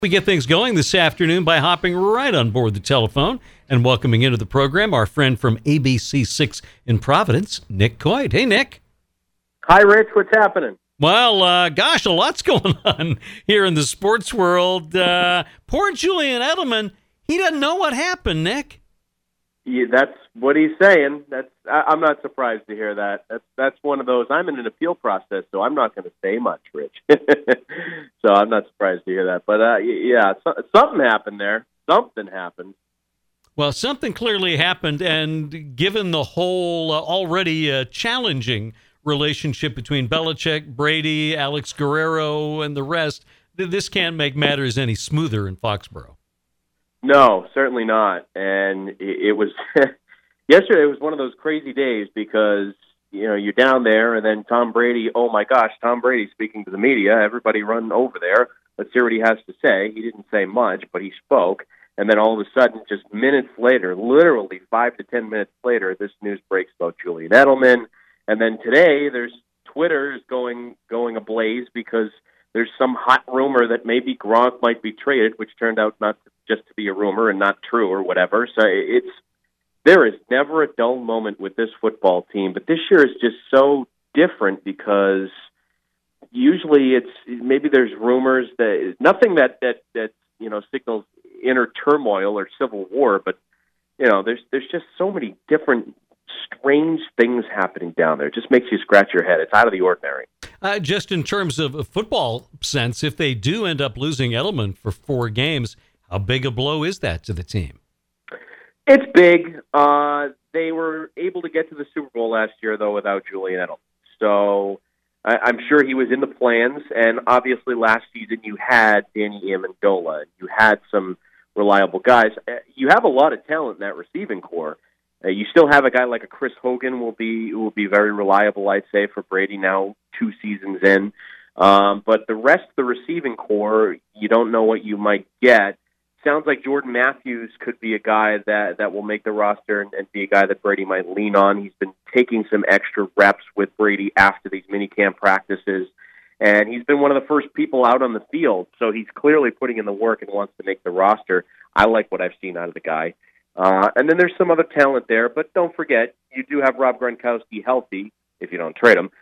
We get things going this afternoon by hopping right on board the telephone and welcoming into the program our friend from ABC6 in Providence, Nick Coit. Hey, Nick. Hi, Rich. What's happening? Well, gosh, a lot's going on here in the sports world. Poor Julian Edelman, he doesn't know what happened, Nick. Yeah, that's what he's saying. I'm not surprised to hear that. That's one of those. I'm in an appeal process, so I'm not going to say much, Rich. So I'm not surprised to hear that. But yeah, something happened there. Something happened. Well, something clearly happened, and given the whole already challenging relationship between Belichick, Brady, Alex Guerrero, and the rest, this can't make matters any smoother in Foxborough. No, certainly not. And it was yesterday. It was one of those crazy days because you're down there, and then Tom Brady. Oh my gosh, Tom Brady speaking to the media. Everybody run over there. Let's hear what he has to say. He didn't say much, but he spoke. And then all of a sudden, just minutes later, literally 5 to 10 minutes later, this news breaks about Julian Edelman. And then today, there's Twitter is going ablaze because there's some hot rumor that maybe Gronk might be traded, which turned out not just to be a rumor and not true or whatever. So there is never a dull moment with this football team, but this year is just so different because usually maybe there's rumors that nothing that signals inner turmoil or civil war, but there's just so many different strange things happening down there. It just makes you scratch your head. It's out of the ordinary. Just in terms of a football sense, if they do end up losing Edelman for 4 games, how big a blow is that to the team? It's big. They were able to get to the Super Bowl last year, though, without Julian Edelman. So I'm sure he was in the plans. And obviously last season you had Danny Amendola. You had some reliable guys. You have a lot of talent in that receiving core. You still have a guy like a Chris Hogan will be very reliable, I'd say, for Brady now 2 seasons in. But the rest of the receiving core, you don't know what you might get. Sounds like Jordan Matthews could be a guy that will make the roster and be a guy that Brady might lean on. He's been taking some extra reps with Brady after these minicamp practices, and he's been one of the first people out on the field. So he's clearly putting in the work and wants to make the roster. I like what I've seen out of the guy. And then there's some other talent there, but don't forget, you do have Rob Gronkowski healthy if you don't trade him.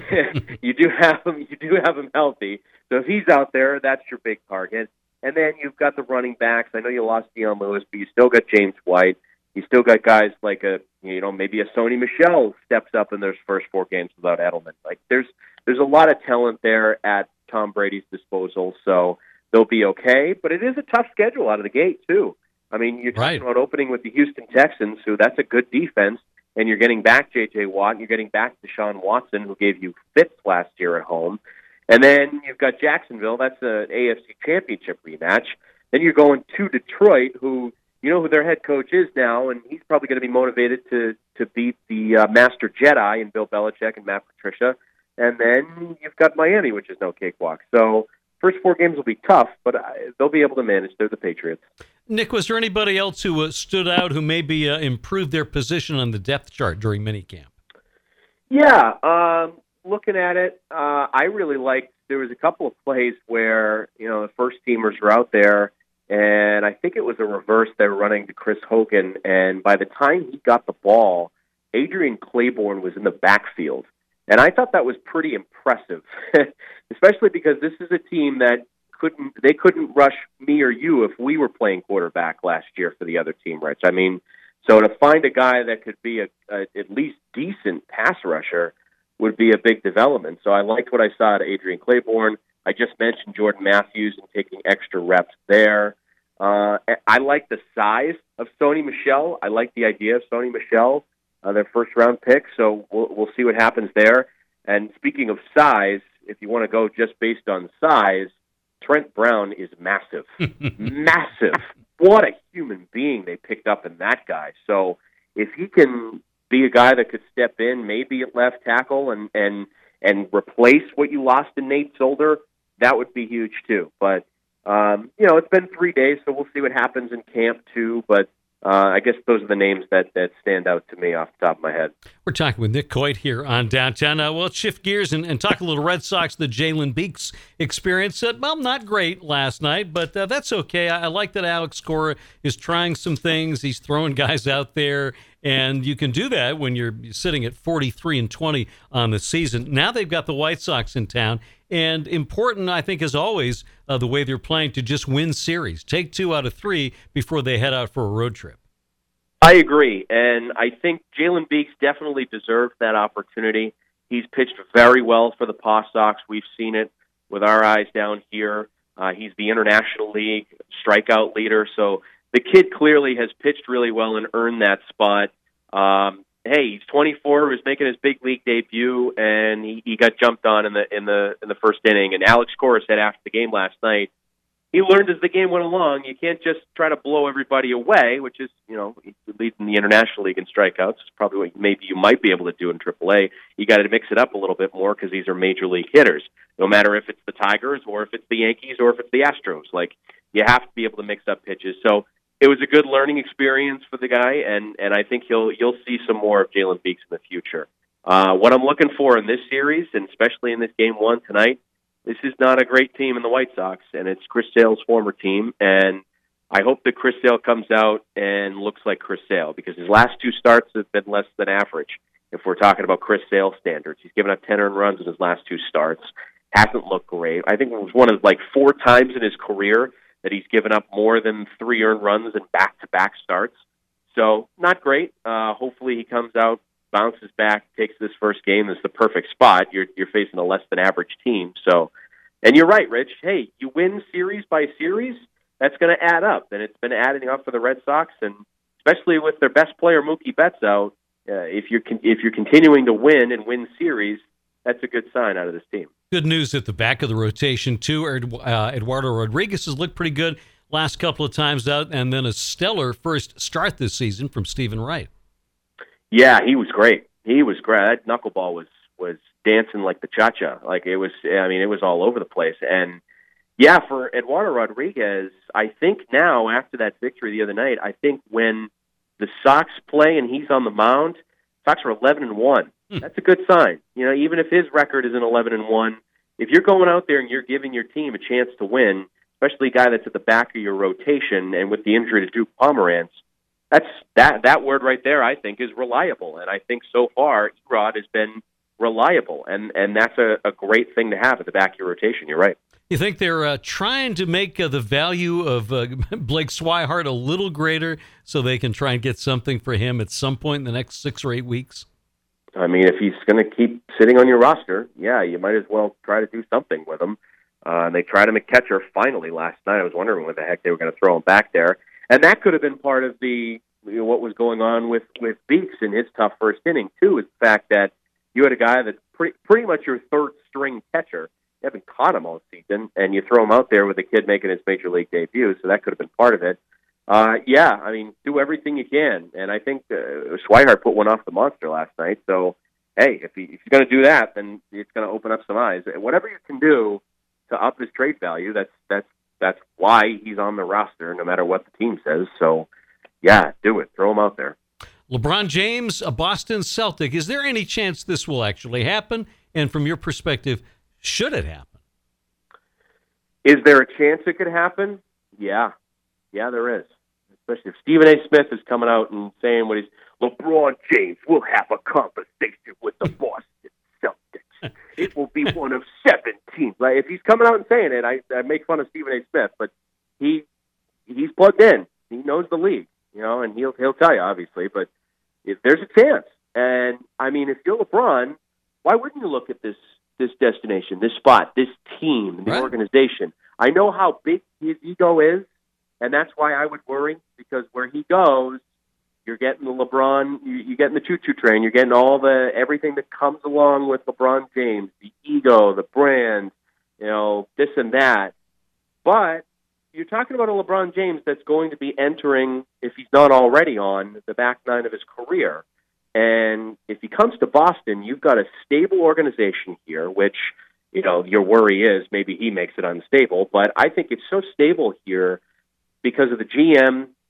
You do have him healthy. So if he's out there, that's your big target. And then you've got the running backs. I know you lost Deion Lewis, but you still got James White. You still got guys like maybe a Sony Michel steps up in their first 4 games without Edelman. Like there's a lot of talent there at Tom Brady's disposal, so they'll be okay. But it is a tough schedule out of the gate too. I mean, you're talking about opening with the Houston Texans, who that's a good defense, and you're getting back J.J. Watt, and you're getting back Deshaun Watson, who gave you fits last year at home. And then you've got Jacksonville. That's an AFC Championship rematch. Then you're going to Detroit, who their head coach is now, and he's probably going to be motivated to beat the Master Jedi and Bill Belichick and Matt Patricia. And then you've got Miami, which is no cakewalk. So first 4 games will be tough, but they'll be able to manage. They're the Patriots. Nick, was there anybody else who stood out who maybe improved their position on the depth chart during minicamp? Yeah, looking at it, I really liked. There was a couple of plays where the first teamers were out there, and I think it was a reverse they were running to Chris Hogan, and by the time he got the ball, Adrian Claiborne was in the backfield, and I thought that was pretty impressive, especially because this is a team that couldn't rush me or you if we were playing quarterback last year for the other team, Rich. I mean, so to find a guy that could be a at least decent pass rusher would be a big development. So I liked what I saw at Adrian Claiborne. I just mentioned Jordan Matthews and taking extra reps there. I like the size of Sony Michel. I like the idea of Sony Michel, their first-round pick. So we'll see what happens there. And speaking of size, if you want to go just based on size, Trent Brown is massive. Massive. What a human being they picked up in that guy. So if he can be a guy that could step in maybe at left tackle and replace what you lost in Nate Solder, that would be huge too. But, it's been 3 days, so we'll see what happens in camp too. But I guess those are the names that stand out to me off the top of my head. We're talking with Nick Coit here on Downtown. Well, let's shift gears and talk a little Red Sox, the Jalen Beeks experience. Well, not great last night, but that's okay. I like that Alex Cora is trying some things. He's throwing guys out there, and you can do that when you're sitting at 43-20 on the season. Now they've got the White Sox in town, and important, I think, as always, the way they're playing to just win series. Take 2 out of 3 before they head out for a road trip. I agree, and I think Jalen Beeks definitely deserved that opportunity. He's pitched very well for the Paw Sox. We've seen it with our eyes down here. He's the International League strikeout leader, so the kid clearly has pitched really well and earned that spot. Hey, he's 24, was making his big league debut, and he got jumped on in the first inning. And Alex Cora said after the game last night, he learned as the game went along, you can't just try to blow everybody away, which is, he leads in the International League in strikeouts. It's probably what maybe you might be able to do in AAA. You got to mix it up a little bit more because these are major league hitters. No matter if it's the Tigers or if it's the Yankees or if it's the Astros, you have to be able to mix up pitches. So it was a good learning experience for the guy, and I think you'll see some more of Jalen Beeks in the future. What I'm looking for in this series, and especially in this Game 1 tonight, this is not a great team in the White Sox, and it's Chris Sale's former team, and I hope that Chris Sale comes out and looks like Chris Sale, because his last 2 starts have been less than average, if we're talking about Chris Sale standards. He's given up 10 earned runs in his last 2 starts. Hasn't looked great. I think it was one of 4 times in his career that he's given up more than 3 earned runs in back-to-back starts. So, not great. Hopefully he comes out, bounces back, takes this first game. This is the perfect spot. You're facing a less than average team. So, and you're right, Rich. Hey, you win series by series, that's going to add up, and it's been adding up for the Red Sox, and especially with their best player Mookie Betts out. If you're continuing to win series, that's a good sign out of this team. Good news at the back of the rotation too. Eduardo Rodriguez has looked pretty good last couple of times out, and then a stellar first start this season from Stephen Wright. Yeah, he was great. That knuckleball was dancing like the cha-cha. It was all over the place. And yeah, for Eduardo Rodriguez, I think now after that victory the other night, I think when the Sox play and he's on the mound, Sox are 11-1. That's a good sign. Even if his record is an 11-1, if you're going out there and you're giving your team a chance to win, especially a guy that's at the back of your rotation, and with the injury to Duke Pomerantz, that word right there, I think, is reliable. And I think so far, Erod has been reliable, and that's a great thing to have at the back of your rotation. You're right. You think they're trying to make the value of Blake Swihart a little greater so they can try and get something for him at some point in the next 6 or 8 weeks? I mean, if he's going to keep sitting on your roster, yeah, you might as well try to do something with him. And they tried him at catcher finally last night. I was wondering what the heck they were going to throw him back there. And that could have been part of what was going on with Beeks in his tough first inning, too, is the fact that you had a guy that's pretty much your third-string catcher. You haven't caught him all season, and you throw him out there with a kid making his major league debut, so that could have been part of it. Yeah, I mean, do everything you can, and I think Swihart put one off the monster last night, so, hey, if he's going to do that, then it's going to open up some eyes. Whatever you can do to up his trade value, that's why he's on the roster, no matter what the team says, so, yeah, do it. Throw him out there. LeBron James, a Boston Celtic. Is there any chance this will actually happen? And from your perspective, should it happen? Is there a chance it could happen? Yeah. Yeah, there is. Especially if Stephen A. Smith is coming out and saying what he's, LeBron James will have a conversation with the Boston Celtics. It will be one of 17. Like, if he's coming out and saying it, I make fun of Stephen A. Smith, but he's plugged in. He knows the league, and he'll tell you, obviously, but if there's a chance. And, I mean, if you're LeBron, why wouldn't you look at this destination, this spot, this team, the organization? I know how big his ego is, and that's why I would worry, because where he goes, you're getting the LeBron, you're getting the choo-choo train, you're getting everything that comes along with LeBron James, the ego, the brand, this and that. But you're talking about a LeBron James that's going to be entering, if he's not already on, the back nine of his career. And if he comes to Boston, you've got a stable organization here, which, your worry is maybe he makes it unstable. But I think it's so stable here because of the GM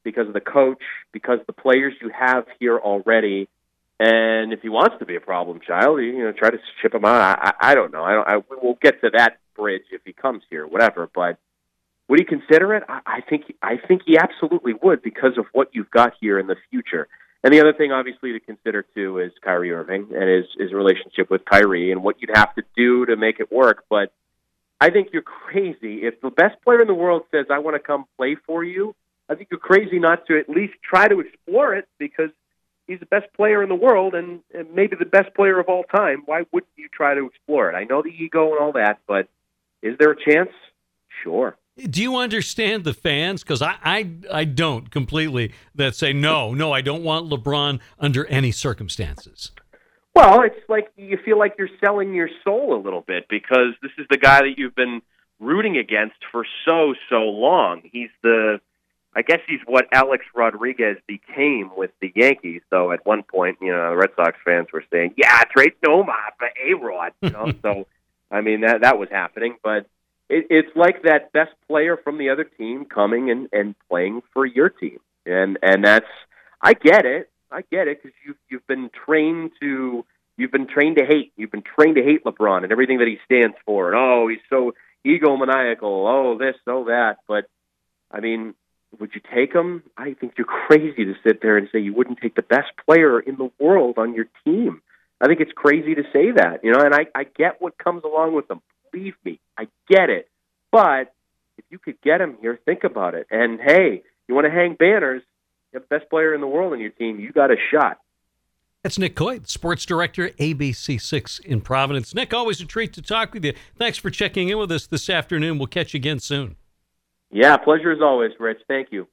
because of the coach, because of the players you have here already. And if he wants to be a problem child, try to ship him out. I don't know. We'll get to that bridge if he comes here, whatever. But would he consider it? I think he absolutely would, because of what you've got here in the future. And the other thing, obviously, to consider too is Kyrie Irving and his relationship with Kyrie and what you'd have to do to make it work. But I think you're crazy if the best player in the world says, "I want to come play for you." I think you're crazy not to at least try to explore it, because he's the best player in the world and maybe the best player of all time. Why wouldn't you try to explore it? I know the ego and all that, but is there a chance? Sure. Do you understand the fans? Because I don't completely, that say, no, I don't want LeBron under any circumstances. Well, it's like you feel like you're selling your soul a little bit, because this is the guy that you've been rooting against for so long. I guess he's what Alex Rodriguez became with the Yankees, though at one point, the Red Sox fans were saying, "Yeah, trade Nomar for A-Rod." So, I mean, that was happening. But it's like that best player from the other team coming and playing for your team. And that's, I get it, because you've been trained to hate. You've been trained to hate LeBron and everything that he stands for. And, he's so egomaniacal. This, that. But, I mean, would you take him? I think you're crazy to sit there and say you wouldn't take the best player in the world on your team. I think it's crazy to say that, and I get what comes along with them. Believe me, I get it. But if you could get him here, think about it. And, hey, you want to hang banners, you have the best player in the world on your team, you got a shot. That's Nick Coit, sports director, ABC6 in Providence. Nick, always a treat to talk with you. Thanks for checking in with us this afternoon. We'll catch you again soon. Yeah, pleasure as always, Rich. Thank you.